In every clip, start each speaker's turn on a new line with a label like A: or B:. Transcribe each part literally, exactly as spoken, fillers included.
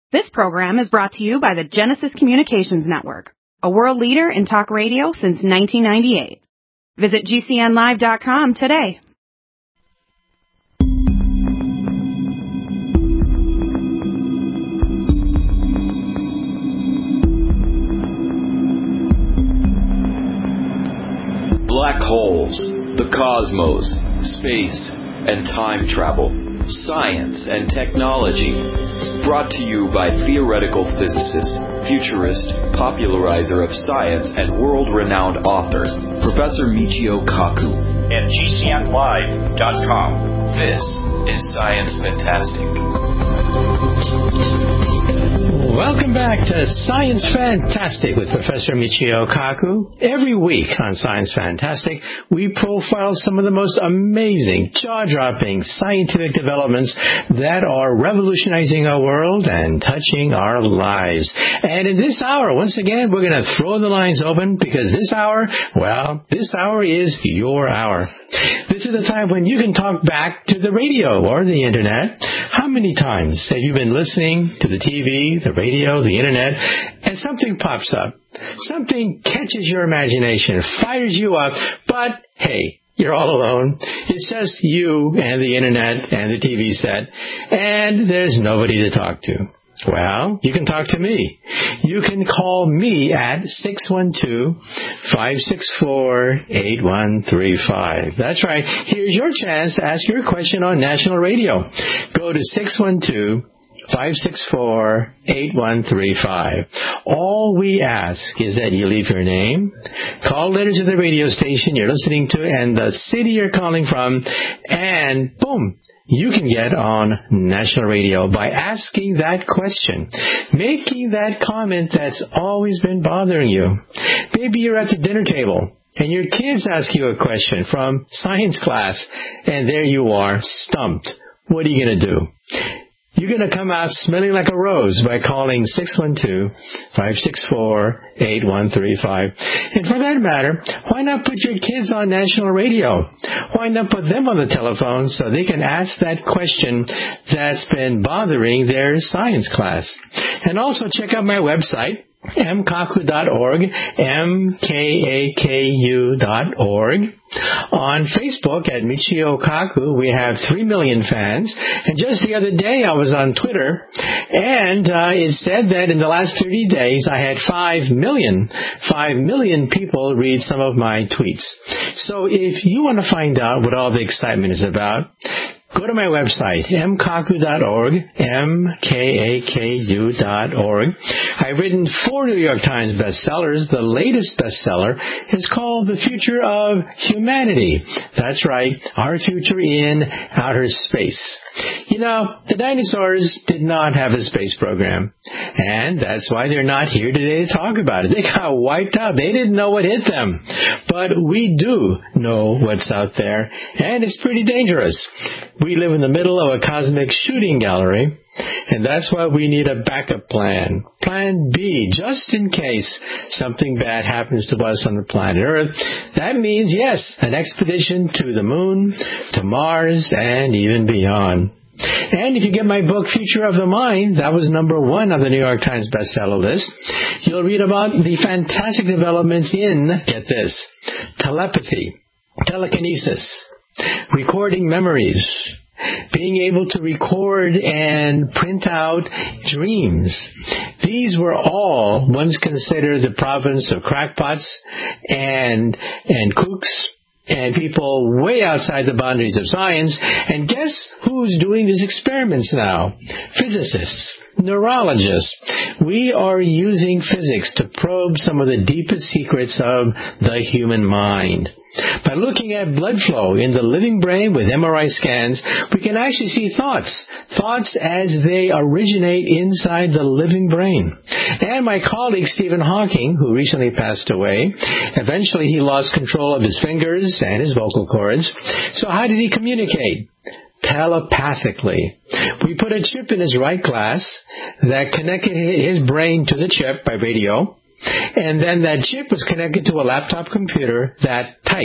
A: This program is brought to you by the Genesis Communications Network, a world leader in talk radio since nineteen ninety-eight. Visit G C N live dot com today.
B: Black holes, the cosmos, space, and time travel, science and technology. Brought to you by theoretical physicist, futurist, popularizer of science, and world-renowned author, Professor Michio Kaku.
C: At G C N live dot com.
B: This is Science Fantastic.
D: Welcome back to Science Fantastic with Professor Michio Kaku. Every week on Science Fantastic, we profile some of the most amazing, jaw-dropping scientific developments that are revolutionizing our world and touching our lives. And in this hour, once again, we're going to throw the lines open because this hour, well, this hour is your hour. This is the time when you can talk back to the radio or the internet. How many times have you been listening to the T V, the radio, the internet, and something pops up? Something catches your imagination, fires you up, but hey, you're all alone. It's just you and the internet and the T V set, and there's nobody to talk to. Well, you can talk to me. You can call me at six one two, five six four, eight one three five. That's right. Here's your chance to ask your question on national radio. Go to six one two, five six four, eight one three five. All we ask is that you leave your name, call letter to the radio station you're listening to, and the city you're calling from, and boom, you can get on national radio by asking that question, making that comment that's always been bothering you. Maybe you're at the dinner table and your kids ask you a question from science class, and there you are, stumped. What are you going to do? You're going to come out smelling like a rose by calling six one two, five six four, eight one three five. And for that matter, why not put your kids on national radio? Why not put them on the telephone so they can ask that question that's been bothering their science class? And also check out my website, m kaku dot org, M K A K U dot org. On Facebook at Michio Kaku, we have three million fans. And just the other day, I was on Twitter, and uh, it said that in the last thirty days, I had five million, five million people read some of my tweets. So if you want to find out what all the excitement is about, go to my website, m kaku dot org, M K A K U dot org. I've written four New York Times bestsellers. The latest bestseller is called The Future of Humanity. That's right, our future in outer space. You know, the dinosaurs did not have a space program, and that's why they're not here today to talk about it. They got wiped out. They didn't know what hit them. But we do know what's out there, and it's pretty dangerous. We live in the middle of a cosmic shooting gallery, and that's why we need a backup plan. Plan B, just in case something bad happens to us on the planet Earth. That means, yes, an expedition to the moon, to Mars, and even beyond. And if you get my book, Future of the Mind, that was number one on the New York Times bestseller list, you'll read about the fantastic developments in, get this, telepathy, telekinesis, recording memories, being able to record and print out dreams. These were all once considered the province of crackpots and and kooks and people way outside the boundaries of science. And guess who's doing these experiments now? Physicists, neurologists. We are using physics to probe some of the deepest secrets of the human mind. By looking at blood flow in the living brain with M R I scans, we can actually see thoughts, thoughts as they originate inside the living brain. And my colleague Stephen Hawking, who recently passed away, eventually he lost control of his fingers and his vocal cords. So how did he communicate? Telepathically. We put a chip in his right glass that connected his brain to the chip by radio. And then that chip was connected to a laptop computer that typed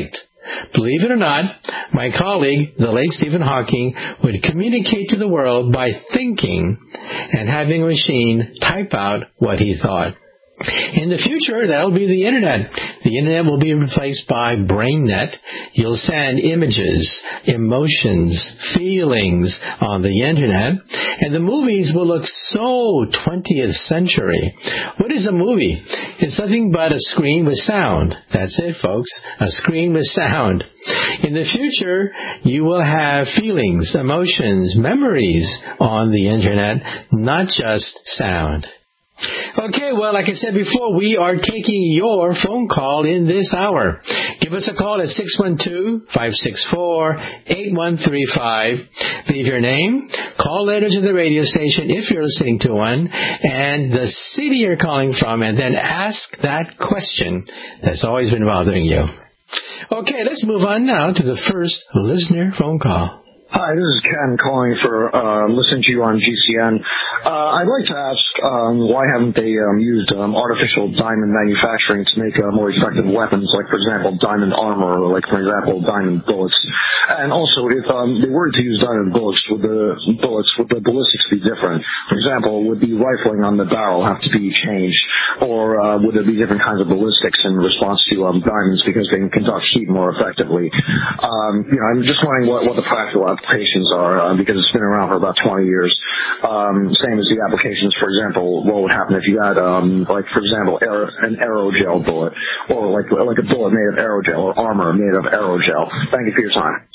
D: believe it or not, my colleague, the late Stephen Hawking, would communicate to the world by thinking and having a machine type out what he thought. In the future, that'll be the Internet. The Internet will be replaced by BrainNet. You'll send images, emotions, feelings on the Internet, and the movies will look so twentieth century. What is a movie? It's nothing but a screen with sound. That's it, folks. A screen with sound. In the future, you will have feelings, emotions, memories on the Internet, not just sound. Okay, well, like I said before, we are taking your phone call in this hour. Give us a call at six one two, five six four, eight one three five. Leave your name, call later to the radio station if you're listening to one, and the city you're calling from, and then ask that question that's always been bothering you. Okay, let's move on now to the first listener phone call.
E: Hi, this is Ken calling for uh, listening to you on G C N. Uh, I'd like to ask um, why haven't they um, used um, artificial diamond manufacturing to make uh, more effective weapons, like, for example, diamond armor, or, like, for example, diamond bullets? And also, if um, they were to use diamond bullets, would the bullets, would the ballistics be different? For example, would the rifling on the barrel have to be changed? Or uh, would there be different kinds of ballistics in response to um, diamonds because they can conduct heat more effectively? Um, you know, I'm just wondering what, what the practical applications are, uh, because it's been around for about twenty years. Um, same as the applications, for example, what would happen if you had, um, like, for example, aer- an aerogel bullet, or like like a bullet made of aerogel, or armor made of aerogel. Thank you for your time.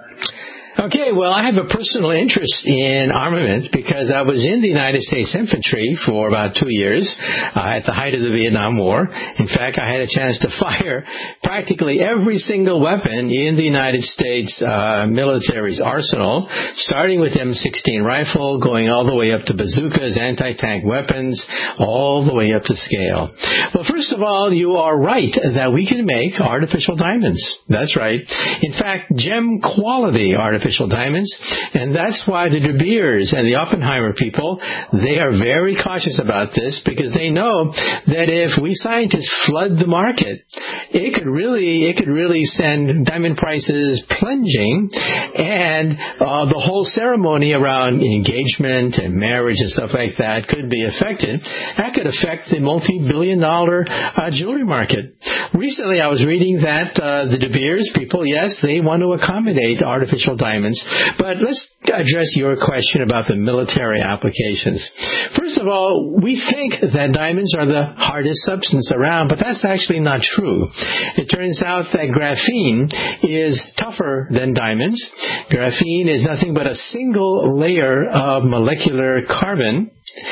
D: Okay, well, I have a personal interest in armaments because I was in the United States Infantry for about two years uh, at the height of the Vietnam War. In fact, I had a chance to fire practically every single weapon in the United States uh, military's arsenal, starting with M sixteen rifle, going all the way up to bazookas, anti-tank weapons, all the way up to scale. Well, first of all, you are right that we can make artificial diamonds. That's right. In fact, gem quality artificial diamonds, and that's why the De Beers and the Oppenheimer people, they are very cautious about this because they know that if we scientists flood the market, it could really, it could really send diamond prices plunging, and uh, the whole ceremony around engagement and marriage and stuff like that could be affected. That could affect the multi-billion dollar uh, jewelry market. Recently, I was reading that uh, the De Beers people, yes, they want to accommodate artificial diamonds. But let's address your question about the military applications. First of all, we think that diamonds are the hardest substance around, but that's actually not true. It turns out that graphene is tougher than diamonds. Graphene is nothing but a single layer of molecular carbon,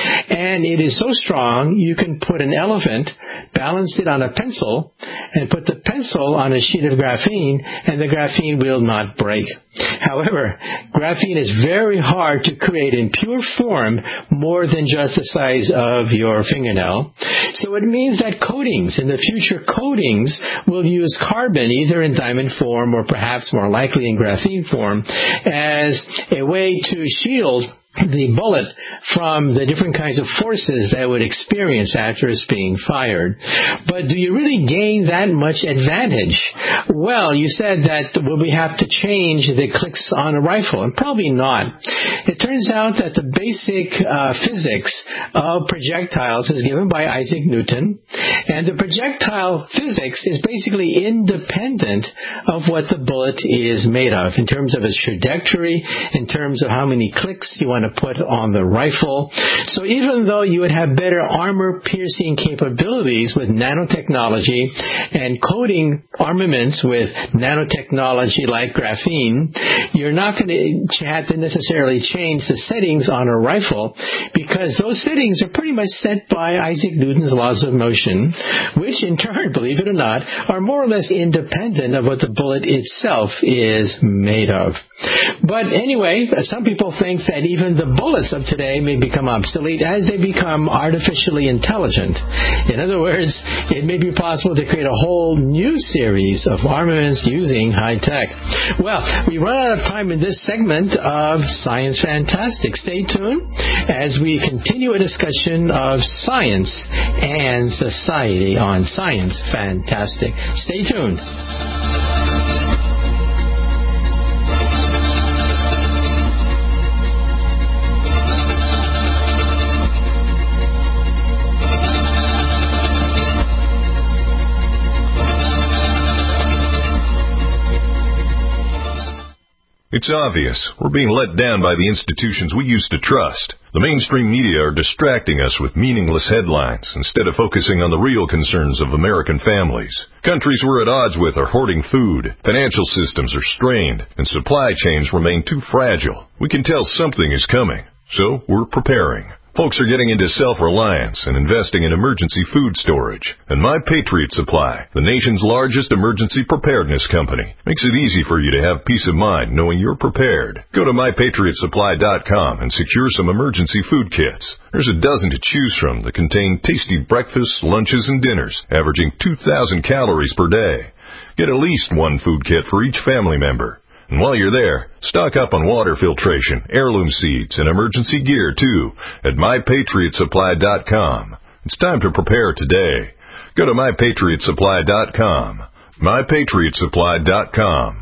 D: and it is so strong you can put an elephant, balance it on a pencil, and put the pencil on a sheet of graphene, and the graphene will not break. However, graphene is very hard to create in pure form, more than just the size of your fingernail. So it means that coatings, in the future coatings, will use carbon either in diamond form or perhaps more likely in graphene form as a way to shield the bullet from the different kinds of forces that it would experience after it's being fired. But do you really gain that much advantage? Well, you said that will we have to change the clicks on a rifle? And probably not. It turns out that the basic uh, physics of projectiles is given by Isaac Newton, and the projectile physics is basically independent of what the bullet is made of in terms of its trajectory, in terms of how many clicks you want to put on the rifle. So even though you would have better armor-piercing capabilities with nanotechnology and coating armaments with nanotechnology like graphene, you're not going to have to necessarily change the settings on a rifle because those settings are pretty much set by Isaac Newton's laws of motion, which in turn, believe it or not, are more or less independent of what the bullet itself is made of. But anyway, some people think that even the bullets of today may become obsolete as they become artificially intelligent. In other words, it may be possible to create a whole new series of armaments using high tech. Well, we run out of time in this segment of Science Fantastic. Stay tuned as we continue a discussion of science and society on Science Fantastic. Stay tuned.
F: It's obvious. We're being let down by the institutions we used to trust. The mainstream media are distracting us with meaningless headlines instead of focusing on the real concerns of American families. Countries we're at odds with are hoarding food, financial systems are strained, and supply chains remain too fragile. We can tell something is coming, so we're preparing. Folks are getting into self-reliance and investing in emergency food storage. And My Patriot Supply, the nation's largest emergency preparedness company, makes it easy for you to have peace of mind knowing you're prepared. Go to my patriot supply dot com and secure some emergency food kits. There's a dozen to choose from that contain tasty breakfasts, lunches, and dinners, averaging two thousand calories per day. Get at least one food kit for each family member. And while you're there, stock up on water filtration, heirloom seeds, and emergency gear, too, at my patriot supply dot com. It's time to prepare today. Go to my patriot supply dot com. my patriot supply dot com.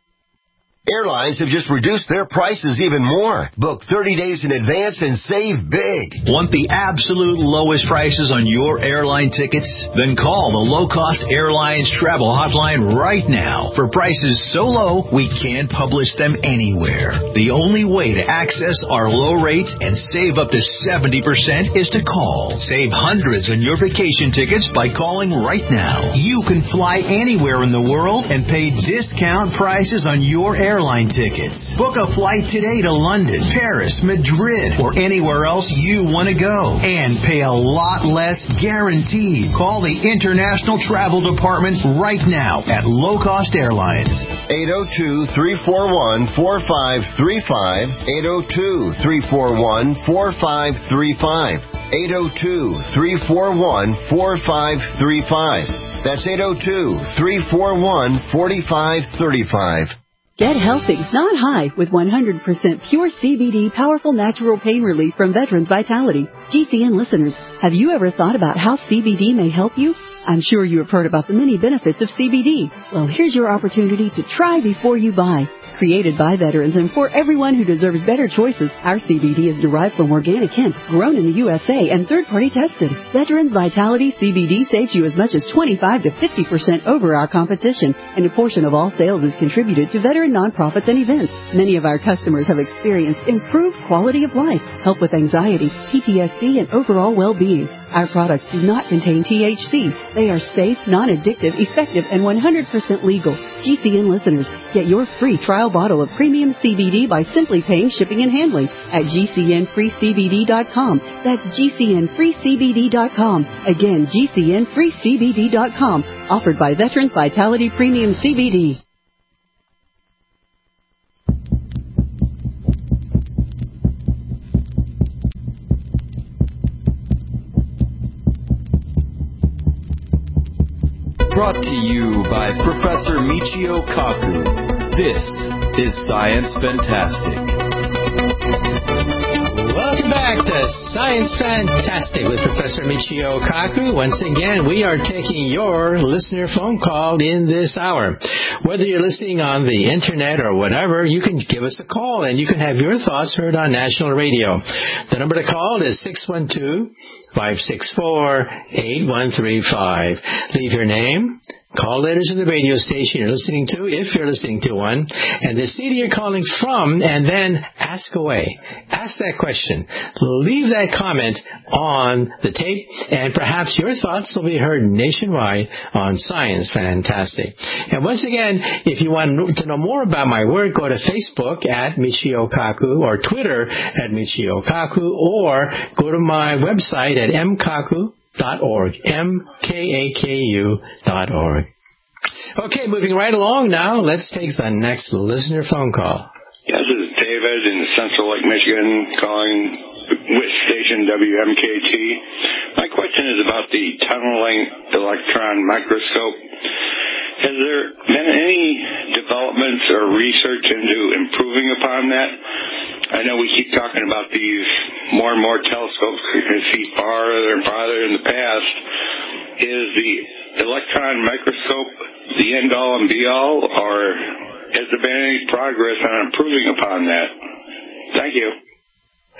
G: Airlines have just reduced their prices even more. Book thirty days in advance and save big.
H: Want the absolute lowest prices on your airline tickets? Then call the Low Cost Airlines Travel Hotline right now for prices so low we can't publish them anywhere. The only way to access our low rates and save up to seventy percent is to call. Save hundreds on your vacation tickets by calling right now. You can fly anywhere in the world and pay discount prices on your airline airline tickets. Book a flight today to London, Paris, Madrid, or anywhere else you want to go. And pay a lot less guaranteed. Call the International Travel Department right now at Low Cost Airlines.
G: eight oh two, three four one, four five three five. eight oh two, three four one, four five three five. eight oh two, three four one, four five three five. That's eight oh two, three four one, four five three five.
I: Get healthy, not high, with one hundred percent pure C B D powerful natural pain relief from Veterans Vitality. G C N listeners, have you ever thought about how C B D may help you? I'm sure you have heard about the many benefits of C B D. Well, here's your opportunity to try before you buy. Created by veterans and for everyone who deserves better choices, our C B D is derived from organic hemp, grown in the U S A, and third-party tested. Veterans Vitality C B D saves you as much as twenty-five to fifty percent over our competition, and a portion of all sales is contributed to veteran nonprofits and events. Many of our customers have experienced improved quality of life, help with anxiety, P T S D, and overall well-being. Our products do not contain T H C. They are safe, non-addictive, effective, and one hundred percent legal. G C N listeners, get your free trial bottle of premium C B D by simply paying shipping and handling at G C N free C B D dot com. That's G C N free C B D dot com. Again, G C N free C B D dot com. Offered by Veterans Vitality Premium C B D.
B: Brought to you by Professor Michio Kaku. This is Science Fantastic.
D: Welcome back to Science Fantastic with Professor Michio Kaku. Once again, we are taking your listener phone call in this hour. Whether you're listening on the internet or whatever, you can give us a call and you can have your thoughts heard on national radio. The number to call is six one two, five six four, eight one three five. Leave your name, call letters in the radio station you're listening to, if you're listening to one, and the city you're calling from, and then ask away. Ask that question. Leave that comment on the tape, and perhaps your thoughts will be heard nationwide on Science Fantastic. And once again, if you want to know more about my work, go to Facebook at Michio Kaku, or Twitter at Michio Kaku, or go to my website at m kaku dot org, M K A K U dot org. Okay, moving right along now, let's take the next listener phone call.
J: Yes, this is David in Central Lake, Michigan, calling with station W M K T. My question is about the tunneling electron microscope. Has there been any developments or research into improving upon that? I know we keep talking about these more and more telescopes we can see farther and farther in the past. Is the electron microscope the end-all and be-all, or has there been any progress on improving upon that? Thank you.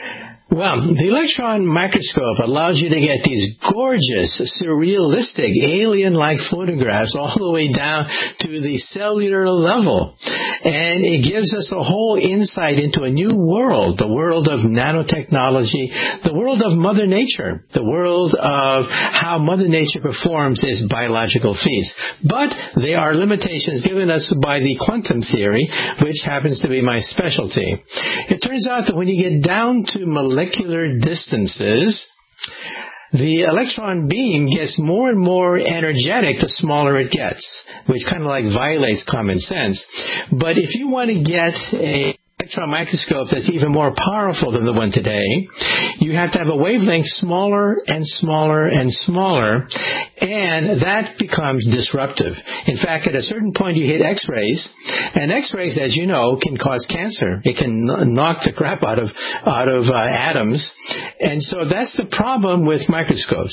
D: Well, the electron microscope allows you to get these gorgeous, surrealistic, alien-like photographs all the way down to the cellular level. And it gives us a whole insight into a new world, the world of nanotechnology, the world of Mother Nature, the world of how Mother Nature performs its biological feats. But there are limitations given us by the quantum theory, which happens to be my specialty. It turns out that when you get down to molecular distances, the electron beam gets more and more energetic the smaller it gets, which kind of like violates common sense. But if you want to get a electron microscope that's even more powerful than the one today, you have to have a wavelength smaller and smaller and smaller, and that becomes disruptive. In fact, at a certain point you hit X-rays, and X-rays, as you know, can cause cancer. It can knock the crap out of out of uh, atoms, and so that's the problem with microscopes.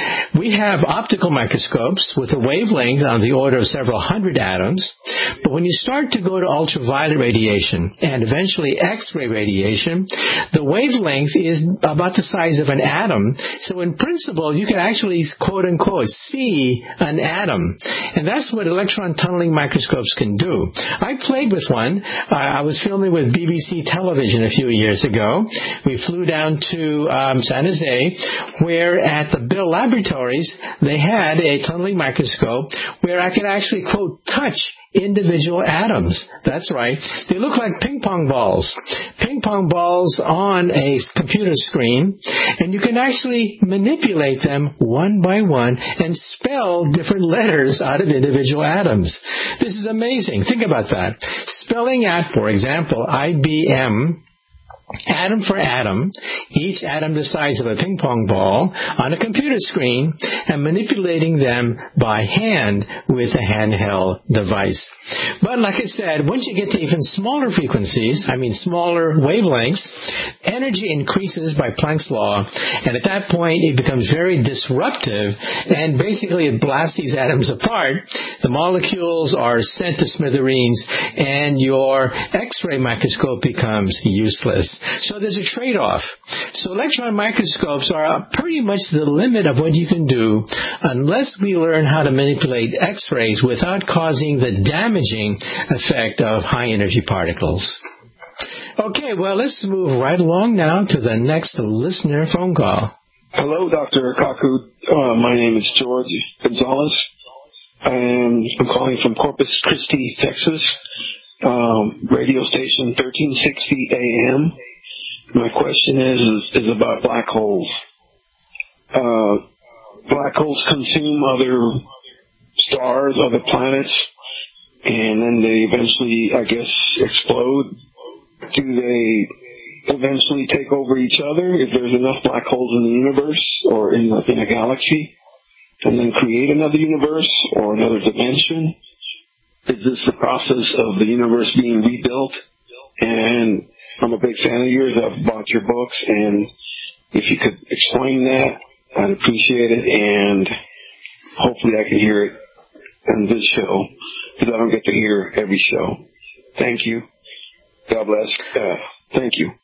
D: We have optical microscopes with a wavelength on the order of several hundred atoms, but when you start to go to ultraviolet radiation and eventually X-ray radiation, the wavelength is about the size of an atom. So in principle, you can actually, quote-unquote, see an atom. And that's what electron tunneling microscopes can do. I played with one. Uh, I was filming with B B C television a few years ago. We flew down to um, San Jose, where at the Bell Laboratories, they had a tunneling microscope where I could actually, quote, touch individual atoms. That's right. They look like ping pong balls. Ping pong balls on a computer screen, and you can actually manipulate them one by one and spell different letters out of individual atoms. This is amazing. Think about that. Spelling out, for example, I B M, atom for atom, each atom the size of a ping pong ball, on a computer screen, and manipulating them by hand with a handheld device. But like I said, once you get to even smaller frequencies, I mean smaller wavelengths, energy increases by Planck's law, and at that point it becomes very disruptive, and basically it blasts these atoms apart. The molecules are sent to smithereens, and your X-ray microscope becomes useless. So there's a trade-off. So electron microscopes are pretty much the limit of what you can do unless we learn how to manipulate X-rays without causing the damaging effect of high-energy particles. Okay, well, let's move right along now to the next listener phone call.
K: Hello, Doctor Kaku. Uh, my name is George Gonzalez. I'm, I'm calling from Corpus Christi, Texas. Um, radio station thirteen sixty A M. My question is, is, is about black holes. Uh, black holes consume other stars, other planets, and then they eventually, I guess, explode. Do they eventually take over each other if there's enough black holes in the universe or in, in a galaxy, and then create another universe or another dimension? Is this the process of the universe being rebuilt? And I'm a big fan of yours. I've bought your books, and if you could explain that, I'd appreciate it, and hopefully I can hear it on this show, because I don't get to hear every show. Thank you. God bless. Uh, thank you.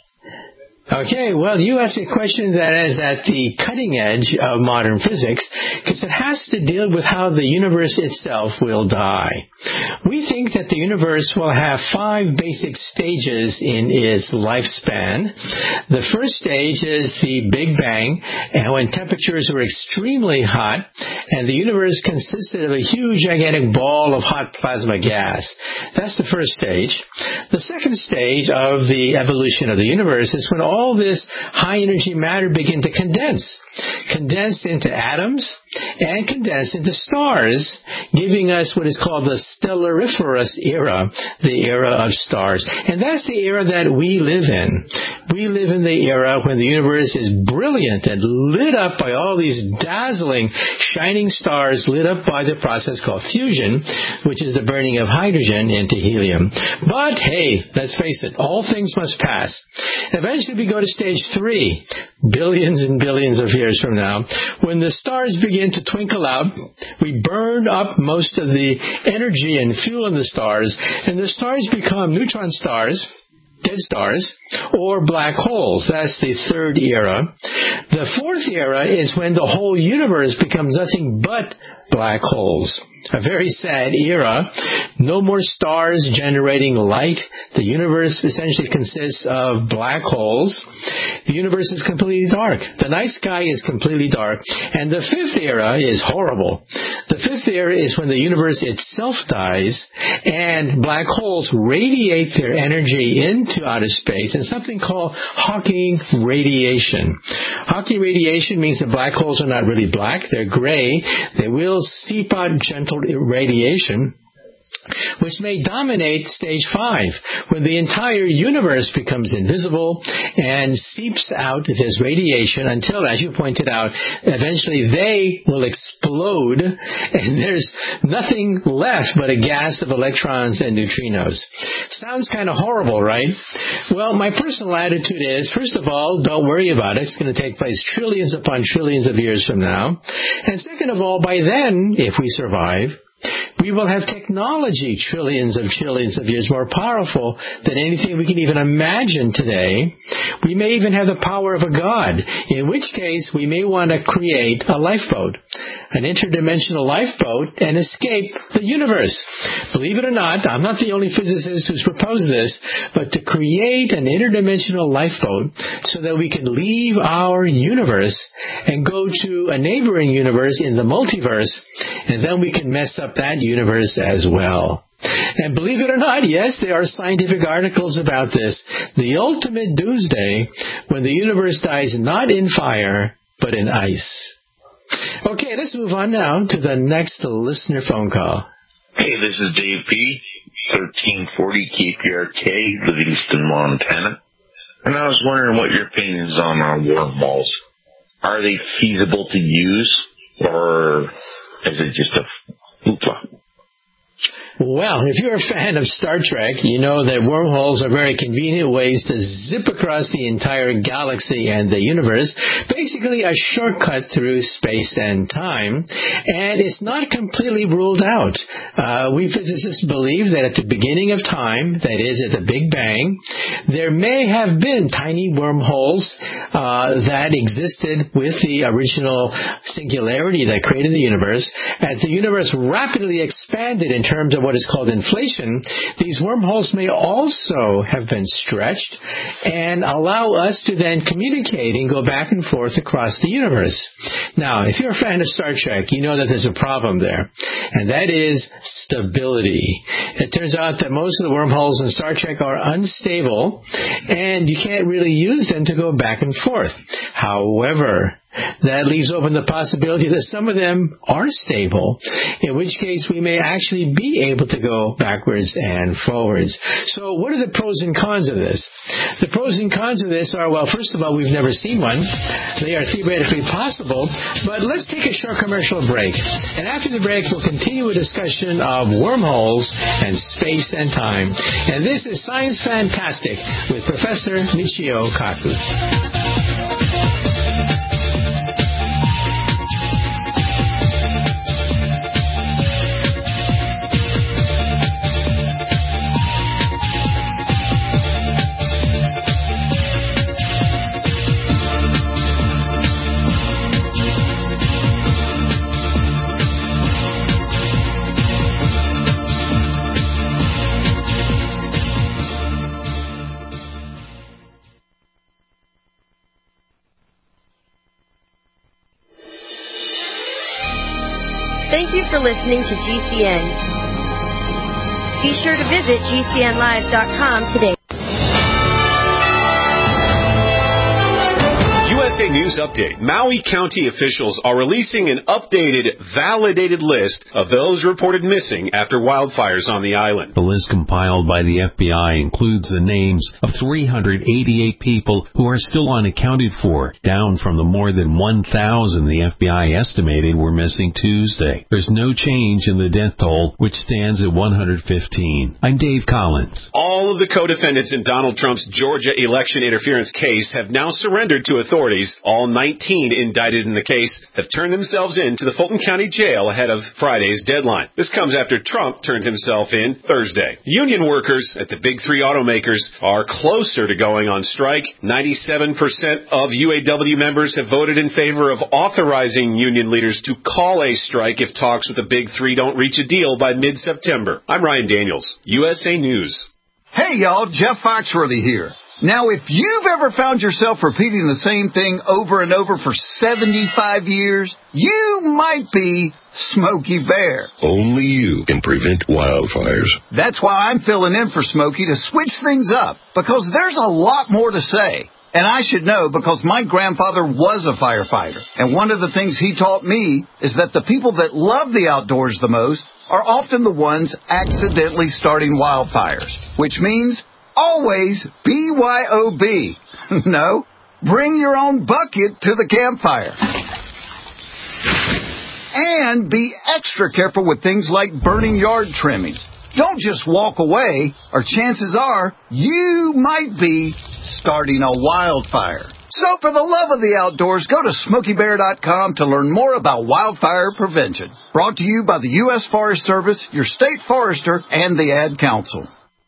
D: Okay, well, you asked a question that is at the cutting edge of modern physics, because it has to deal with how the universe itself will die. We think that the universe will have five basic stages in its lifespan. The first stage is the Big Bang, and when temperatures were extremely hot, and the universe consisted of a huge, gigantic ball of hot plasma gas. That's the first stage. The second stage of the evolution of the universe is when all all this high-energy matter begin to condense, condense into atoms and condense into stars, giving us what is called the stellariferous era, the era of stars. And that's the era that we live in. We live in the era when the universe is brilliant and lit up by all these dazzling, shining stars lit up by the process called fusion, which is the burning of hydrogen into helium. But, hey, let's face it, all things must pass. Eventually we go to stage three, billions and billions of years from now, when the stars begin to twinkle out. We burn up most of the energy and fuel in the stars, and the stars become neutron stars. dead stars, or black holes. That's the third era. The fourth era is when the whole universe becomes nothing but black holes. A very sad era. No more stars generating light. The universe essentially consists of black holes. The universe is completely dark. The night sky is completely dark. And the fifth era is horrible. The fifth era is when the universe itself dies and black holes radiate their energy into outer space in something called Hawking radiation. Hawking radiation means that black holes are not really black. They're gray. They will seep out gentle radiation, which may dominate stage five, when the entire universe becomes invisible and seeps out this radiation until, as you pointed out, eventually they will explode and there's nothing left but a gas of electrons and neutrinos. Sounds kind of horrible, right? Well, my personal attitude is, first of all, don't worry about it. It's going to take place trillions upon trillions of years from now. And second of all, by then, if we survive, we will have technology trillions of trillions of years more powerful than anything we can even imagine today. We may even have the power of a god, in which case we may want to create a lifeboat, an interdimensional lifeboat, and escape the universe. Believe it or not, I'm not the only physicist who's proposed this, but to create an interdimensional lifeboat so that we can leave our universe and go to a neighboring universe in the multiverse, and then we can mess up that universe as well. And believe it or not, yes, there are scientific articles about this. The ultimate doomsday, when the universe dies not in fire, but in ice. Okay, let's move on now to the next listener phone call.
L: Hey, this is Dave P., thirteen forty K P R K, Livingston, Montana. And I was wondering what your opinion is on uh, wormholes. Are they feasible to use, or is it just a hoopla?
D: Well, if you're a fan of Star Trek, you know that wormholes are very convenient ways to zip across the entire galaxy and the universe, basically a shortcut through space and time, and it's not completely ruled out. Uh, we physicists believe that at the beginning of time, that is, at the Big Bang, there may have been tiny wormholes uh, that existed with the original singularity that created the universe. As the universe rapidly expanded in terms of what is called inflation, these wormholes may also have been stretched and allow us to then communicate and go back and forth across the universe. Now, if you're a fan of Star Trek, you know that there's a problem there, and that is stability. It turns out that most of the wormholes in Star Trek are unstable, and you can't really use them to go back and forth. However, that leaves open the possibility that some of them are stable, in which case we may actually be able to go backwards and forwards. So what are the pros and cons of this? The pros and cons of this are, well, first of all, we've never seen one. They are theoretically possible, but let's take a short commercial break. And after the break, we'll continue a discussion of wormholes and space and time. And this is Science Fantastic with Professor Michio Kaku.
M: Thank you for listening to G C N. Be sure to visit G C N live dot com today.
N: U S A News Update. Maui County officials are releasing an updated, validated list of those reported missing after wildfires on the island.
O: The list compiled by the F B I includes the names of three hundred eighty-eight people who are still unaccounted for, down from the more than one thousand the F B I estimated were missing Tuesday. There's no change in the death toll, which stands at one hundred fifteen. I'm Dave Collins.
N: All of the co-defendants in Donald Trump's Georgia election interference case have now surrendered to authorities authorities. All nineteen indicted in the case have turned themselves in to the Fulton County Jail ahead of Friday's deadline. This comes after Trump turned himself in Thursday. Union workers at the big three automakers are closer to going on strike. ninety-seven percent of U A W members have voted in favor of authorizing union leaders to call a strike if talks with the big three don't reach a deal by mid-September. I'm Ryan Daniels, U S A News.
P: Hey, y'all, Jeff Foxworthy here. Now, if you've ever found yourself repeating the same thing over and over for seventy-five years, you might be Smokey Bear.
Q: Only you can prevent wildfires.
P: That's why I'm filling in for Smokey to switch things up, because there's a lot more to say. And I should know because my grandfather was a firefighter. And one of the things he taught me is that the people that love the outdoors the most are often the ones accidentally starting wildfires, which means always B Y O B. No, bring your own bucket to the campfire. And be extra careful with things like burning yard trimmings. Don't just walk away, or chances are you might be starting a wildfire. So for the love of the outdoors, go to Smokey Bear dot com to learn more about wildfire prevention. Brought to you by the U S Forest Service, your state forester, and the Ad Council.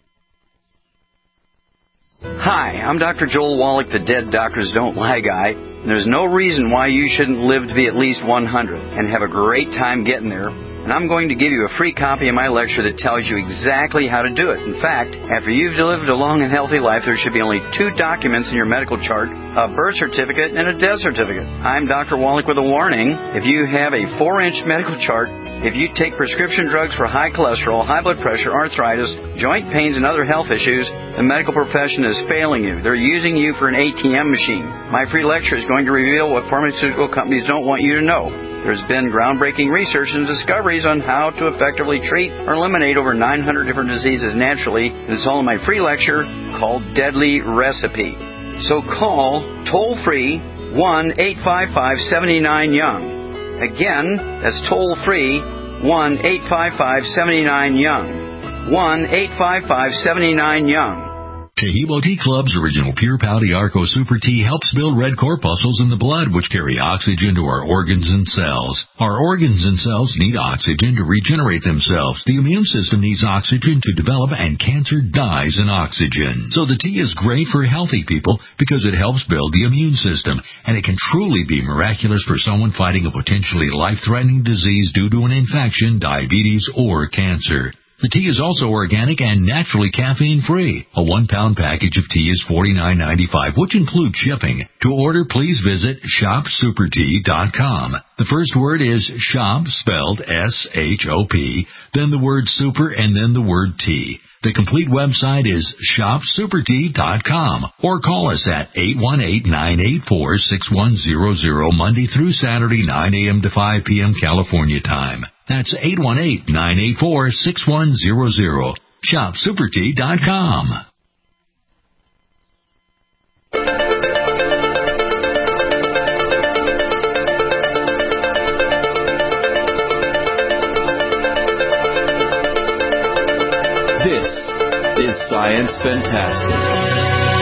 R: Hi, I'm Doctor Joel Wallach, the Dead Doctors Don't Lie guy. And there's no reason why you shouldn't live to be at least one hundred and have a great time getting there. And I'm going to give you a free copy of my lecture that tells you exactly how to do it. In fact, after you've lived a long and healthy life, there should be only two documents in your medical chart, a birth certificate and a death certificate. I'm Doctor Wallach with a warning. If you have a four-inch medical chart, if you take prescription drugs for high cholesterol, high blood pressure, arthritis, joint pains, and other health issues, the medical profession is failing you. They're using you for an A T M machine. My free lecture is going to reveal what pharmaceutical companies don't want you to know. There's been groundbreaking research and discoveries on how to effectively treat or eliminate over nine hundred different diseases naturally, and it's all in my free lecture called Deadly Recipe. So call toll-free one eight five five, seven nine, young. Again, that's toll-free one eight five five, seven nine, young. one eight five five, seven nine, young.
H: Taheebo Tea Club's original Pure Pouty Arco Super Tea helps build red corpuscles in the blood, which carry oxygen to our organs and cells. Our organs and cells need oxygen to regenerate themselves. The immune system needs oxygen to develop, and cancer dies in oxygen. So the tea is great for healthy people because it helps build the immune system, and it can truly be miraculous for someone fighting a potentially life-threatening disease due to an infection, diabetes, or cancer. The tea is also organic and naturally caffeine-free. A one-pound package of tea is forty-nine ninety-five, which includes shipping. To order, please visit shop super tea dot com. The first word is shop, spelled S H O P, then the word super, and then the word tea. The complete website is shop super tea dot com, or call us at eight one eight, nine eight four, six one zero zero Monday through Saturday, nine a.m. to five p.m. California time. That's eight one eight, nine eight four, six one zero zero. shop super tea dot com.
B: This is Science Fantastic.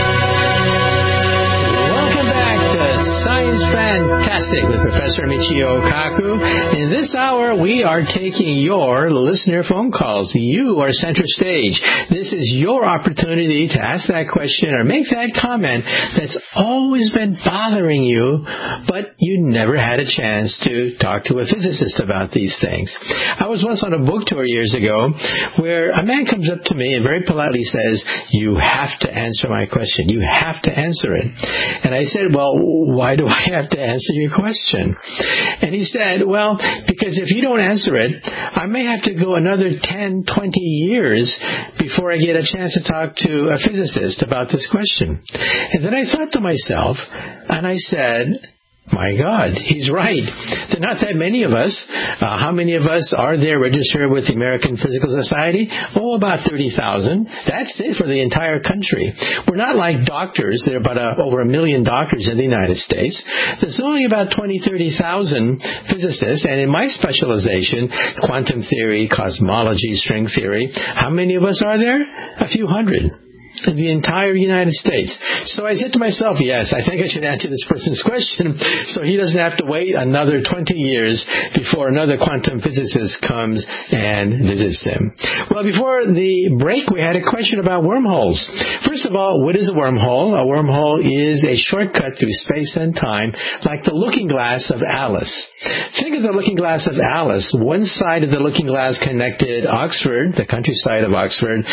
D: Welcome back to Science Fantastic with Professor Michio Kaku. In this hour, we are taking your listener phone calls. You are center stage. This is your opportunity to ask that question or make that comment that's always been bothering you, but you never had a chance to talk to a physicist about these things. I was once on a book tour years ago where a man comes up to me and very politely says, "You have to answer my question. You have to answer it." And I said, "Well, why do I have to answer your question?" And he said, "Well, because if you don't answer it, I may have to go another ten, twenty years before I get a chance to talk to a physicist about this question." And then I thought to myself, and I said, my God, he's right. There are not that many of us. Uh, how many of us are there registered with the American Physical Society? Oh, about thirty thousand. That's it for the entire country. We're not like doctors. There are about a, over a million doctors in the United States. There's only about twenty, thirty thousand physicists. And in my specialization, quantum theory, cosmology, string theory, how many of us are there? A few hundred. in the entire United States. So I said to myself, yes, I think I should answer this person's question so he doesn't have to wait another twenty years before another quantum physicist comes and visits him. Well, before the break, we had a question about wormholes. First of all, what is a wormhole? A wormhole is a shortcut through space and time, like the looking glass of Alice. Think of the looking glass of Alice. One side of the looking glass connected Oxford, the countryside of Oxford,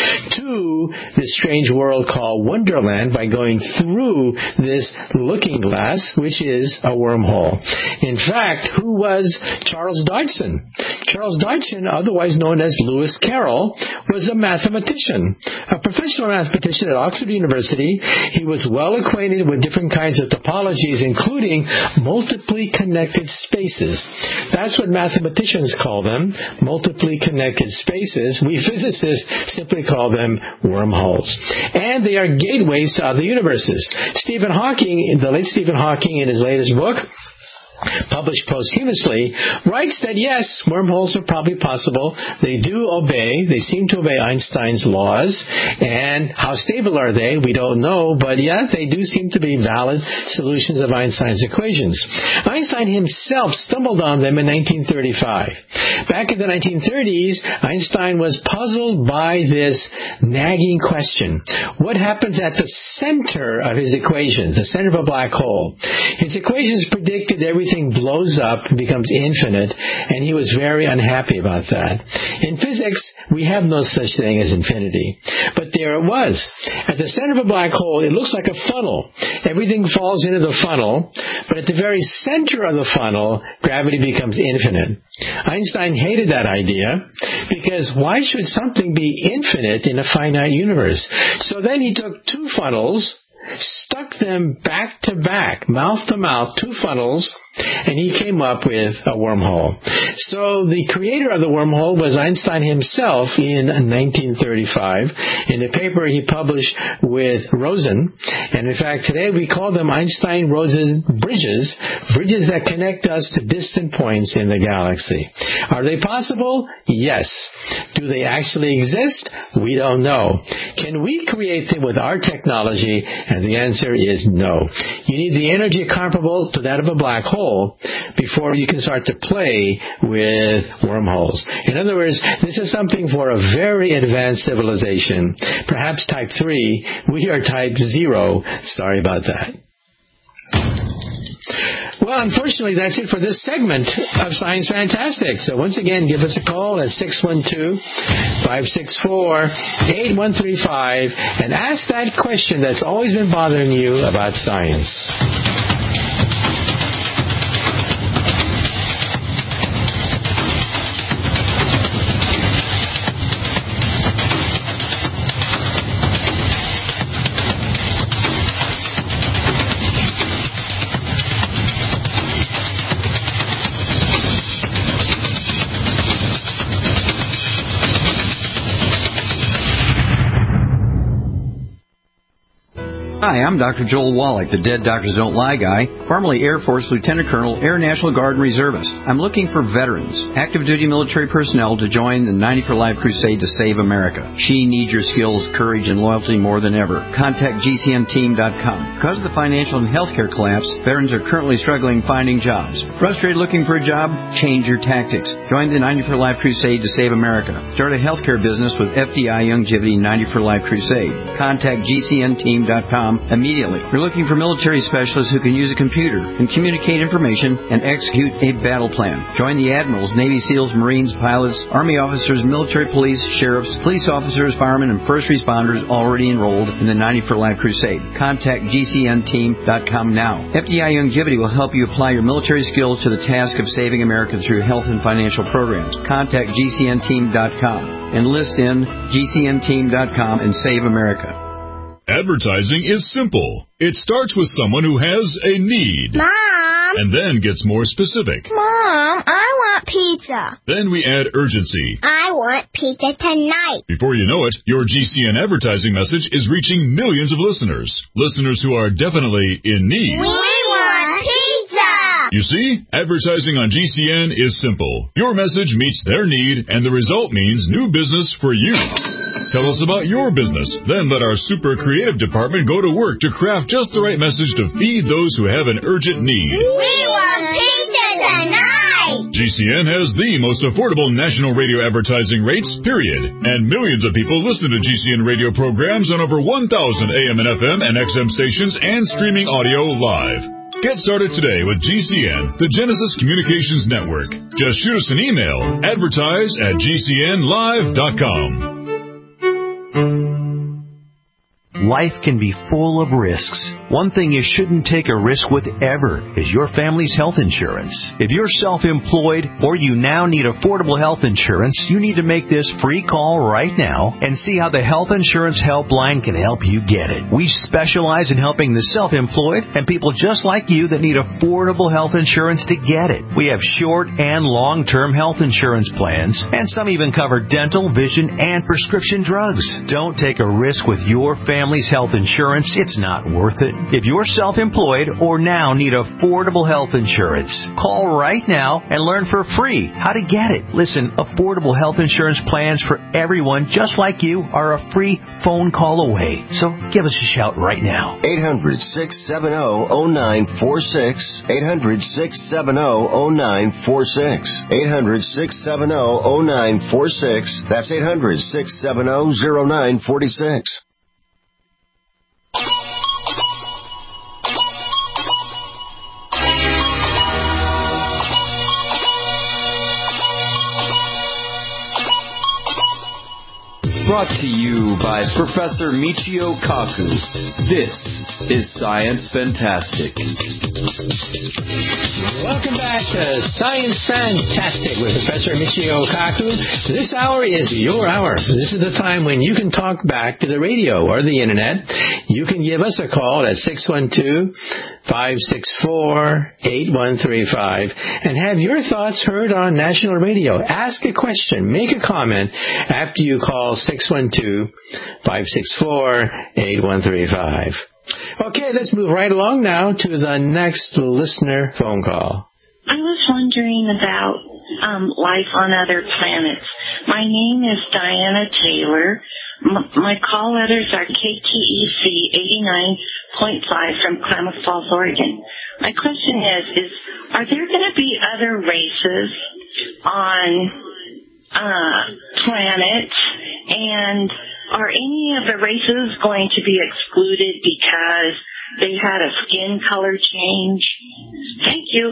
D: to this strange world called Wonderland by going through this looking glass, which is a wormhole. In fact, who was Charles Dodgson? Charles Dodgson, otherwise known as Lewis Carroll, was a mathematician, a professional mathematician at Oxford University. He was well acquainted with different kinds of topologies, including multiply connected spaces. That's what mathematicians call them, multiply connected spaces. We physicists simply call them wormholes. And they are gateways to other universes. Stephen Hawking, the late Stephen Hawking, in his latest book, published posthumously, writes that yes, wormholes are probably possible. They do obey, they seem to obey Einstein's laws, and how stable are they? We don't know, but yeah, they do seem to be valid solutions of Einstein's equations. Einstein himself stumbled on them in nineteen thirty-five. Back in the nineteen thirties, Einstein was puzzled by this nagging question. What happens at the center of his equations, the center of a black hole? His equations predicted everything blows up and becomes infinite, and he was very unhappy about that. In physics, we have no such thing as infinity. But there it was. At the center of a black hole, it looks like a funnel. Everything falls into the funnel, but at the very center of the funnel, gravity becomes infinite. Einstein hated that idea, because why should something be infinite in a finite universe? So then he took two funnels, stuck them back to back, mouth to mouth, two funnels, and he came up with a wormhole. So the creator of the wormhole was Einstein himself in nineteen thirty-five in a paper he published with Rosen. And in fact, today we call them Einstein-Rosen bridges, bridges that connect us to distant points in the galaxy. Are they possible? Yes. Do they actually exist? We don't know. Can we create them with our technology? And the answer is no. You need the energy comparable to that of a black hole before you can start to play with wormholes. In other words, this is something for a very advanced civilization, perhaps type three. We are type zero. Sorry about that. Well, unfortunately, that's it for this segment of Science Fantastic. So once again, give us a call at six one two, five six four, eight one three five and ask that question that's always been bothering you about science.
R: Hi, I'm Doctor Joel Wallach, the Dead Doctors Don't Lie guy, formerly Air Force Lieutenant Colonel, Air National Guard and Reservist. I'm looking for veterans, active duty military personnel to join the ninety for Life crusade to save America. She needs your skills, courage, and loyalty more than ever. Contact G C N team dot com. Because of the financial and healthcare collapse, veterans are currently struggling finding jobs. Frustrated looking for a job? Change your tactics. Join the ninety for Life crusade to save America. Start a healthcare business with F D I Youngevity ninety for Life crusade. Contact G C N team dot com immediately. We're looking for military specialists who can use a computer and communicate information and execute a battle plan. Join the admirals, Navy SEALs, Marines, pilots, Army officers, military police, sheriffs, police officers, firemen, and first responders already enrolled in the ninety for Life crusade. Contact G C N team dot com now. F D I Youngevity will help you apply your military skills to the task of saving America through health and financial programs. Contact G C N team dot com. Enlist in G C N team dot com and save America.
S: Advertising is simple. It starts with someone who has a need.
T: Mom!
S: And then gets more specific.
T: Mom, I want pizza.
S: Then we add urgency.
T: I want pizza tonight.
S: Before you know it, your G C N advertising message is reaching millions of listeners. Listeners who are definitely in need.
T: We want pizza!
S: You see, advertising on G C N is simple. Your message meets their need, and the result means new business for you. Tell us about your business. Then let our super creative department go to work to craft just the right message to feed those who have an urgent need.
T: We want pizza tonight!
S: G C N has the most affordable national radio advertising rates, period. And millions of people listen to G C N radio programs on over one thousand A M and F M and X M stations and streaming audio live. Get started today with G C N, the Genesis Communications Network. Just shoot us an email, advertise at G C N live dot com.
H: Life can be full of risks. One thing you shouldn't take a risk with ever is your family's health insurance. If you're self-employed or you now need affordable health insurance, you need to make this free call right now and see how the Health Insurance Helpline can help you get it. We specialize in helping the self-employed and people just like you that need affordable health insurance to get it. We have short and long-term health insurance plans, and some even cover dental, vision, and prescription drugs. Don't take a risk with your family's health insurance. It's not worth it. If you're self-employed or now need affordable health insurance, call right now and learn for free how to get it. Listen, affordable health insurance plans for everyone just like you are a free phone call away. So give us a shout right now.
G: eight hundred, six seven zero, zero nine four six. eight hundred, six seven zero, zero nine four six. eight hundred, six seven zero, zero nine four six. That's eight hundred, six seven zero, zero nine four six.
B: Brought to you by Professor Michio Kaku. This is Science Fantastic.
D: Welcome back to Science Fantastic with Professor Michio Kaku. This hour is your hour. This is the time when you can talk back to the radio or the internet. You can give us a call at six one two, five six four, eight one three five and have your thoughts heard on national radio. Ask a question, make a comment after you call six one two, five six four, eight one three five. Okay, let's move right along now to the next listener phone call.
U: I was wondering about um, life on other planets. My name is Diana Taylor. M- my call letters are K T E C eighty-nine point five from Klamath Falls, Oregon. My question is, is are there going to be other races on uh, planets, and are any of the races going to be excluded because they had a skin color change? Thank you.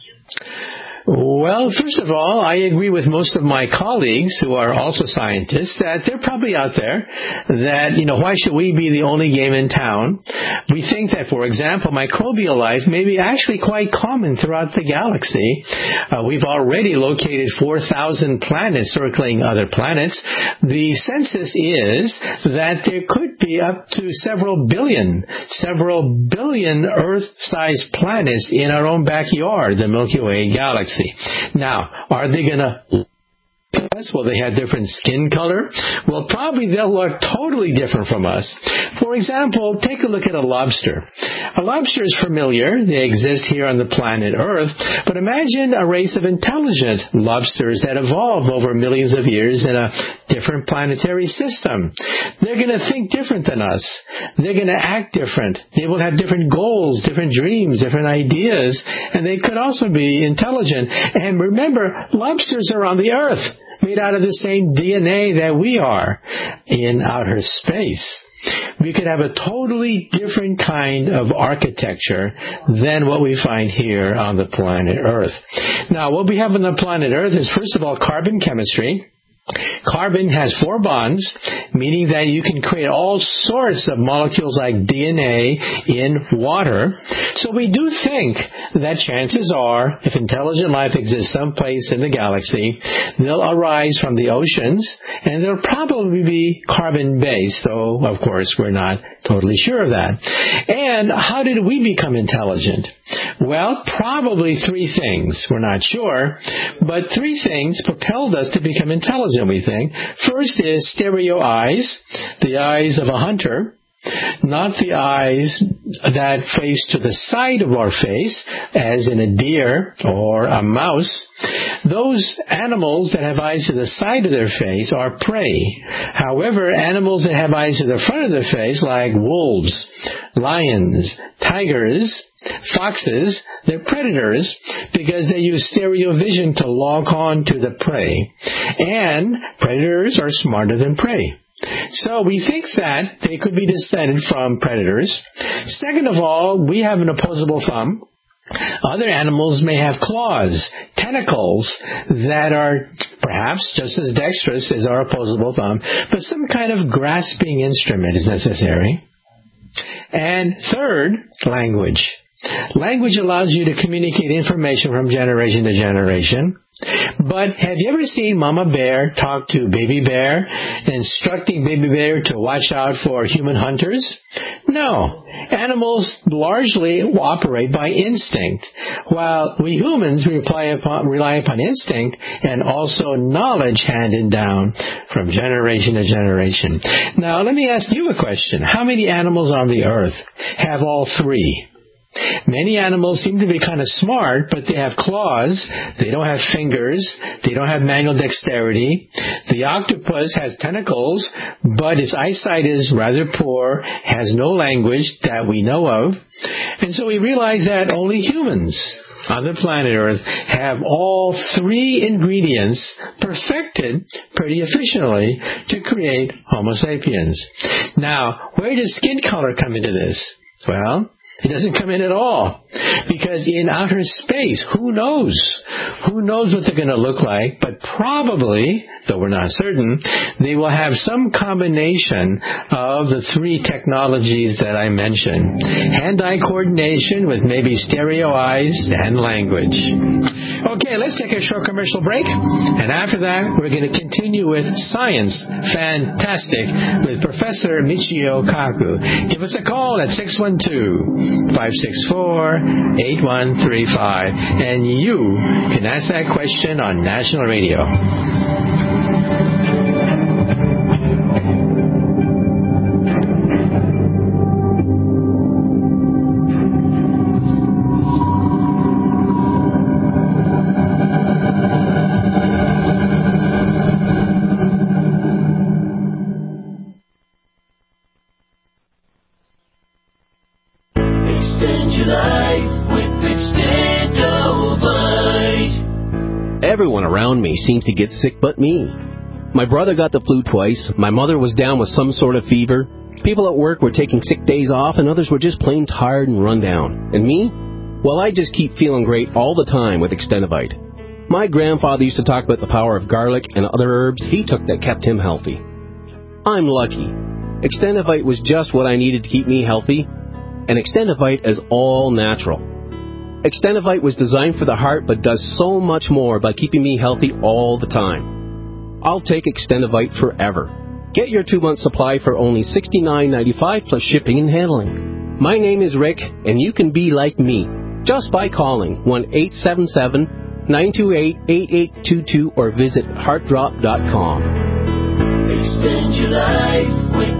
D: Well, first of all, I agree with most of my colleagues who are also scientists that they're probably out there that, you know, why should we be the only game in town? We think that, for example, microbial life may be actually quite common throughout the galaxy. Uh, we've already located four thousand planets circling other planets. The census is that there could be up to several billion, several billion Earth-sized planets in our own backyard, the Milky Way galaxy. Now, are they going to... Well, they have different skin color. Well, probably they'll look totally different from us. For example, take a look at a lobster. A lobster is familiar. They exist here on the planet Earth. But imagine a race of intelligent lobsters that evolved over millions of years in a different planetary system. They're going to think different than us. They're going to act different. They will have different goals, different dreams, different ideas, and they could also be intelligent. And remember, lobsters are on the Earth, made out of the same D N A that we are in outer space. We could have a totally different kind of architecture than what we find here on the planet Earth. Now, what we have on the planet Earth is, first of all, carbon chemistry. Carbon has four bonds, meaning that you can create all sorts of molecules like D N A in water. So we do think that chances are, if intelligent life exists someplace in the galaxy, they'll arise from the oceans, and they'll probably be carbon-based, though, of course, we're not totally sure of that. And how did we become intelligent? Well, probably three things. We're not sure, but three things propelled us to become intelligent, we think. First is stereo eyes, the eyes of a hunter, not the eyes that face to the side of our face, as in a deer or a mouse. Those animals that have eyes to the side of their face are prey. However, animals that have eyes to the front of their face, like wolves, lions, tigers, foxes, they're predators because they use stereo vision to lock on to the prey. And predators are smarter than prey. So we think that they could be descended from predators. Second of all, we have an opposable thumb. Other animals may have claws, tentacles that are perhaps just as dexterous as our opposable thumb, but some kind of grasping instrument is necessary. And third, language. Language allows you to communicate information from generation to generation. But have you ever seen Mama Bear talk to Baby Bear, instructing Baby Bear to watch out for human hunters? No. Animals largely operate by instinct, while we humans rely upon, rely upon instinct and also knowledge handed down from generation to generation. Now, let me ask you a question. How many animals on the earth have all three? Many animals seem to be kind of smart, but they have claws, they don't have fingers, they don't have manual dexterity. The octopus has tentacles, but its eyesight is rather poor, has no language that we know of. And so we realize that only humans on the planet Earth have all three ingredients perfected pretty efficiently to create Homo sapiens. Now, where does skin color come into this? Well, it doesn't come in at all. Because in outer space, who knows? Who knows what they're going to look like? But probably, though we're not certain, they will have some combination of the three technologies that I mentioned. Hand-eye coordination with maybe stereo eyes and language. Okay, let's take a short commercial break. And after that, we're going to continue with Science Fantastic with Professor Michio Kaku. Give us a call at six one two, five six four, eight one three five, and you can ask that question on National Radio.
A: Everyone around me seems to get sick but me. My brother got the flu twice, my mother was down with some sort of fever, people at work were taking sick days off, and others were just plain tired and run down. And me? Well, I just keep feeling great all the time with Extendivite. My grandfather used to talk about the power of garlic and other herbs he took that kept him healthy. I'm lucky. Extendivite was just what I needed to keep me healthy, and Extendivite is all natural. Extendivite was designed for the heart but does so much more by keeping me healthy all the time. I'll take Extendivite forever. Get your two-month supply for only sixty-nine ninety-five plus shipping and handling. My name is Rick, and you can be like me just by calling one eight seven seven, nine two eight, eight eight two two or visit heart drop dot com.
V: Extend your life with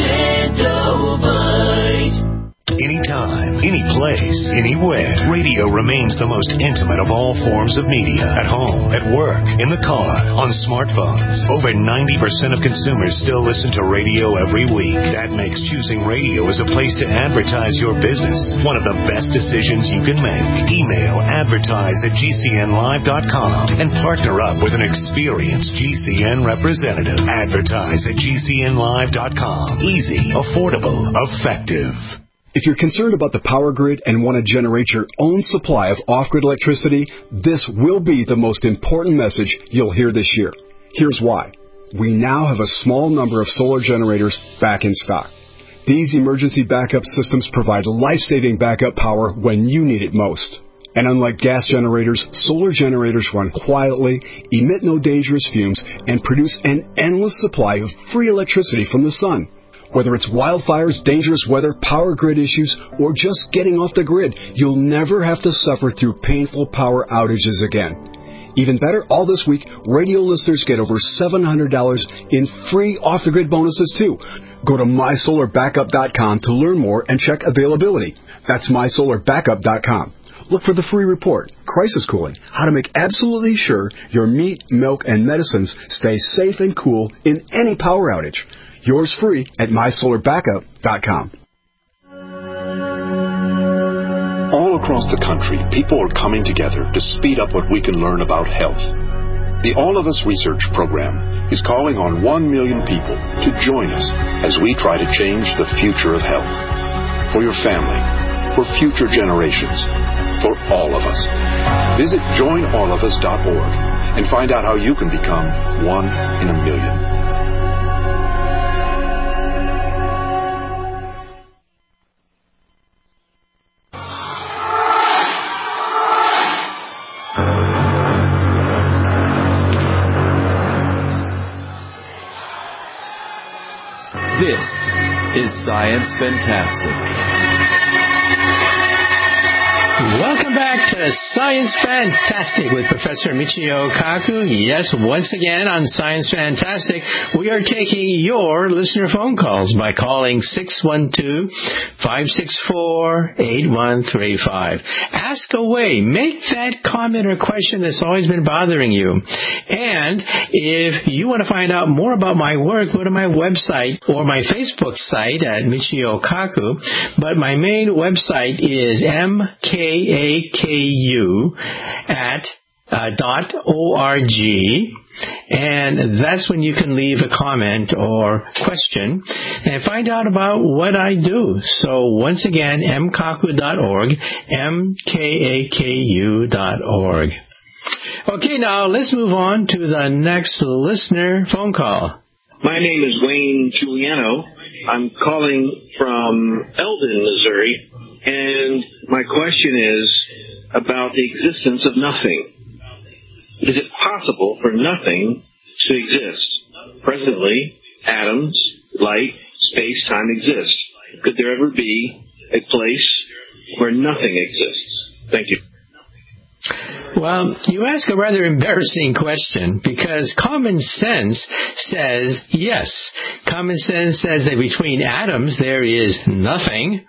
V: Extendivite.
W: Anytime, any place, anywhere, radio remains the most intimate of all forms of media. At home, at work, in the car, on smartphones. Over ninety percent of consumers still listen to radio every week. That makes choosing radio as a place to advertise your business one of the best decisions you can make. Email advertise at G C N live dot com and partner up with an experienced G C N representative. Advertise at G C N live dot com. Easy, affordable, effective.
X: If you're concerned about the power grid and want to generate your own supply of off-grid electricity, this will be the most important message you'll hear this year. Here's why. We now have a small number of solar generators back in stock. These emergency backup systems provide life-saving backup power when you need it most. And unlike gas generators, solar generators run quietly, emit no dangerous fumes, and produce an endless supply of free electricity from the sun. Whether it's wildfires, dangerous weather, power grid issues, or just getting off the grid, you'll never have to suffer through painful power outages again. Even better, all this week, radio listeners get over seven hundred dollars in free off-the-grid bonuses, too. Go to my solar backup dot com to learn more and check availability. That's my solar backup dot com. look for the free report, Crisis Cooling, how to make absolutely sure your meat, milk, and medicines stay safe and cool in any power outage. Yours free at my solar backup dot com.
C: All across the country, people are coming together to speed up what we can learn about health. The All of Us Research Program is calling on one million people to join us as we try to change the future of health. For your family, for future generations, for all of us. Visit join all of us dot org and find out how you can become one in a million.
B: This is Science Fantastic.
D: Welcome back to Science Fantastic with Professor Michio Kaku. Yes, once again on Science Fantastic, we are taking your listener phone calls by calling six one two, five six four, eight one three five. Ask away. Make that comment or question that's always been bothering you. And if you want to find out more about my work, go to my website or my Facebook site at Michio Kaku. But my main website is M K A K U at uh, dot org, and that's when you can leave a comment or question and find out about what I do. So once again, m kaku dot org, M K A K U dot org. Okay, now let's move on to the next listener phone call.
K: My name is Wayne Giuliano. I'm calling from Eldon, Missouri. And my question is about the existence of nothing. Is it possible for nothing to exist? Presently, atoms, light, space, time exist. Could there ever be a place where nothing exists? Thank you.
D: Well, you ask a rather embarrassing question because common sense says yes. Common sense says that between atoms there is nothing.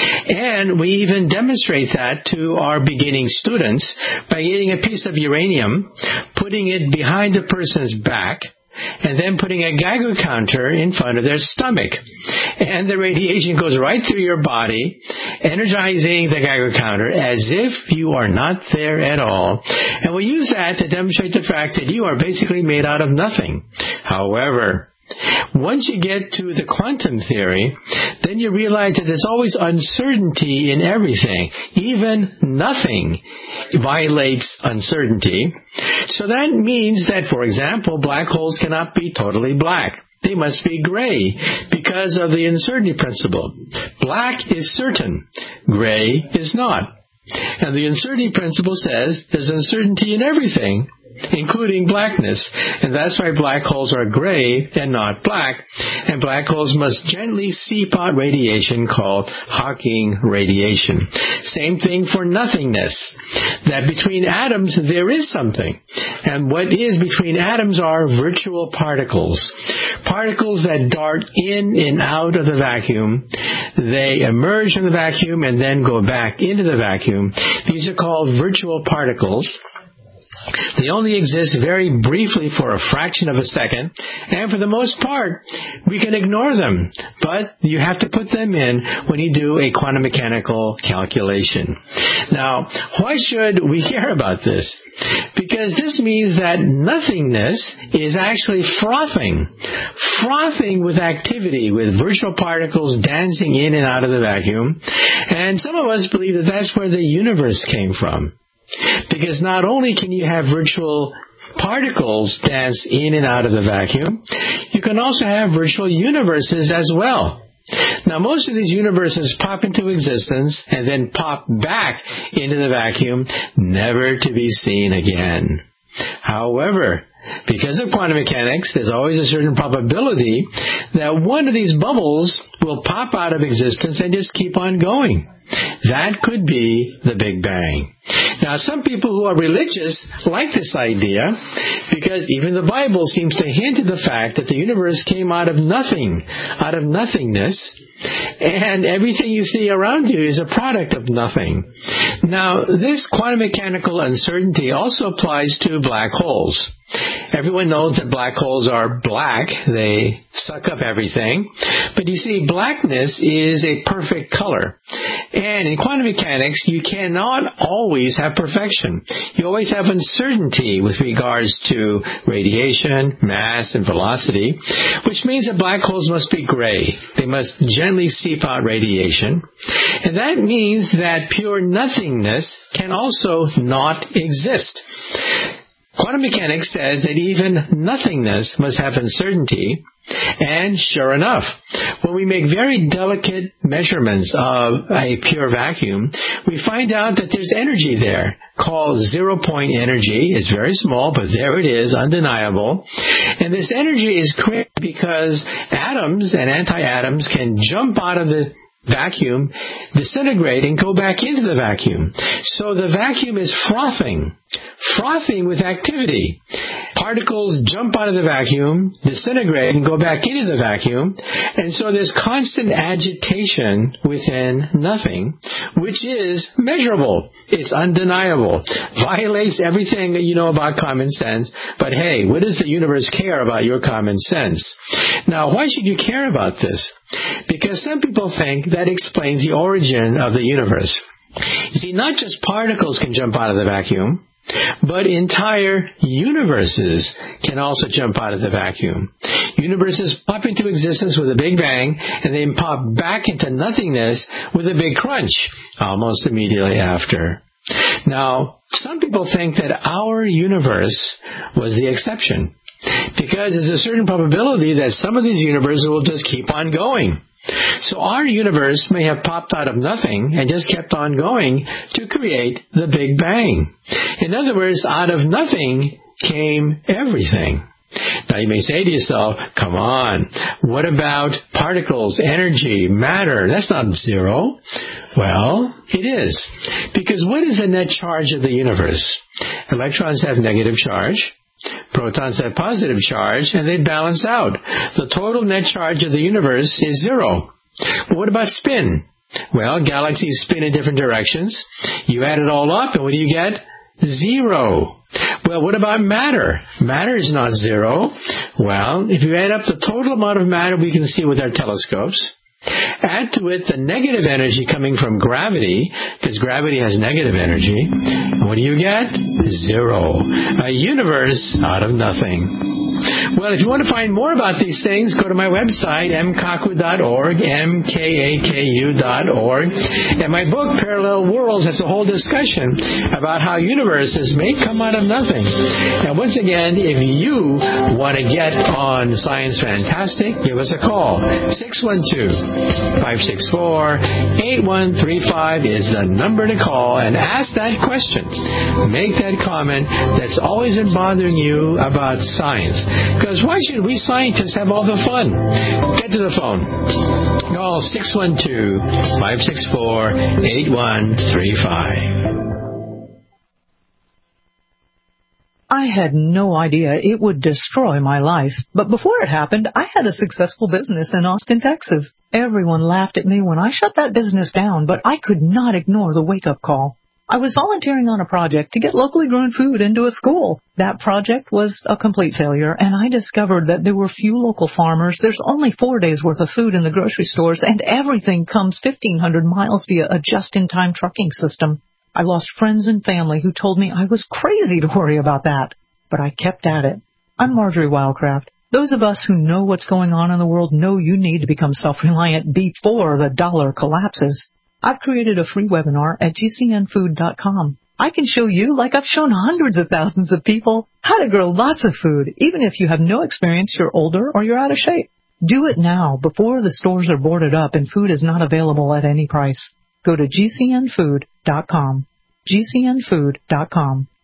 D: And we even demonstrate that to our beginning students by getting a piece of uranium, putting it behind the person's back, and then putting a Geiger counter in front of their stomach. And the radiation goes right through your body, energizing the Geiger counter as if you are not there at all. And we use that to demonstrate the fact that you are basically made out of nothing. However, once you get to the quantum theory, then you realize that there's always uncertainty in everything. Even nothing violates uncertainty. So that means that, for example, black holes cannot be totally black. They must be gray because of the uncertainty principle. Black is certain. Gray is not. And the uncertainty principle says there's uncertainty in everything, including blackness. And that's why black holes are gray and not black. And black holes must gently seep out radiation called Hawking radiation. Same thing for nothingness. That between atoms there is something. And what is between atoms are virtual particles. Particles that dart in and out of the vacuum. They emerge from the vacuum and then go back into the vacuum. These are called virtual particles. They only exist very briefly for a fraction of a second, and for the most part, we can ignore them. But you have to put them in when you do a quantum mechanical calculation. Now, why should we care about this? Because this means that nothingness is actually frothing. Frothing with activity, with virtual particles dancing in and out of the vacuum. And some of us believe that that's where the universe came from. Because not only can you have virtual particles dance in and out of the vacuum, you can also have virtual universes as well. Now, most of these universes pop into existence and then pop back into the vacuum, never to be seen again. However, because of quantum mechanics, there's always a certain probability that one of these bubbles will pop out of existence and just keep on going. That could be the Big Bang. Now, some people who are religious like this idea because even the Bible seems to hint at the fact that the universe came out of nothing, out of nothingness, and everything you see around you is a product of nothing. Now, this quantum mechanical uncertainty also applies to black holes. Everyone knows that black holes are black. They suck up everything. But you see, blackness is a perfect color. And in quantum mechanics, you cannot always have perfection. You always have uncertainty with regards to radiation, mass, and velocity, which means that black holes must be gray. They must gently seep out radiation. And that means that pure nothingness can also not exist. Quantum mechanics says that even nothingness must have uncertainty, and sure enough, when we make very delicate measurements of a pure vacuum, we find out that there's energy there called zero-point energy. It's very small, but there it is, undeniable. And this energy is created because atoms and anti-atoms can jump out of the vacuum, disintegrate, and go back into the vacuum. So the vacuum is frothing, frothing with activity. Particles jump out of the vacuum, disintegrate, and go back into the vacuum. And so there's constant agitation within nothing, which is measurable. It's undeniable. Violates everything that you know about common sense. But hey, what does the universe care about your common sense? Now, why should you care about this? Because some people think that explains the origin of the universe. You see, not just particles can jump out of the vacuum, but entire universes can also jump out of the vacuum. Universes pop into existence with a big bang, and then pop back into nothingness with a big crunch almost immediately after. Now, some people think that our universe was the exception, because there's a certain probability that some of these universes will just keep on going. So our universe may have popped out of nothing and just kept on going to create the Big Bang. In other words, out of nothing came everything. Now you may say to yourself, come on, what about particles, energy, matter? That's not zero. Well, it is. Because what is the net charge of the universe? Electrons have negative charge. Protons have positive charge, and they balance out. The total net charge of the universe is zero. But what about spin? Well, galaxies spin in different directions. You add it all up, and what do you get? Zero. Well, what about matter? Matter is not zero. Well, if you add up the total amount of matter we can see with our telescopes, add to it the negative energy coming from gravity, because gravity has negative energy, what do you get? Zero. A universe out of nothing. Well, if you want to find more about these things, go to my website, m kaku dot org, m k a k u dot org. And my book, Parallel Worlds, has a whole discussion about how universes may come out of nothing. And once again, if you want to get on Science Fantastic, give us a call. six one two, five six four, eight one three five is the number to call, and ask that question. Make that comment that's always been bothering you about science. Because why should we scientists have all the fun? Get to the phone. Call six one two, five six four, eight one three five.
E: I had no idea it would destroy my life. But before it happened, I had a successful business in Austin, Texas. Everyone laughed at me when I shut that business down, but I could not ignore the wake-up call. I was volunteering on a project to get locally grown food into a school. That project was a complete failure, and I discovered that there were few local farmers. There's only four days' worth of food in the grocery stores, and everything comes fifteen hundred miles via a just-in-time trucking system. I lost friends and family who told me I was crazy to worry about that, but I kept at it. I'm Marjorie Wildcraft. Those of us who know what's going on in the world know you need to become self-reliant before the dollar collapses. I've created a free webinar at g c n food dot com. I can show you, like I've shown hundreds of thousands of people, how to grow lots of food, even if you have no experience, you're older, or you're out of shape. Do it now, before the stores are boarded up and food is not available at any price. Go to g c n food dot com. g c n food dot com.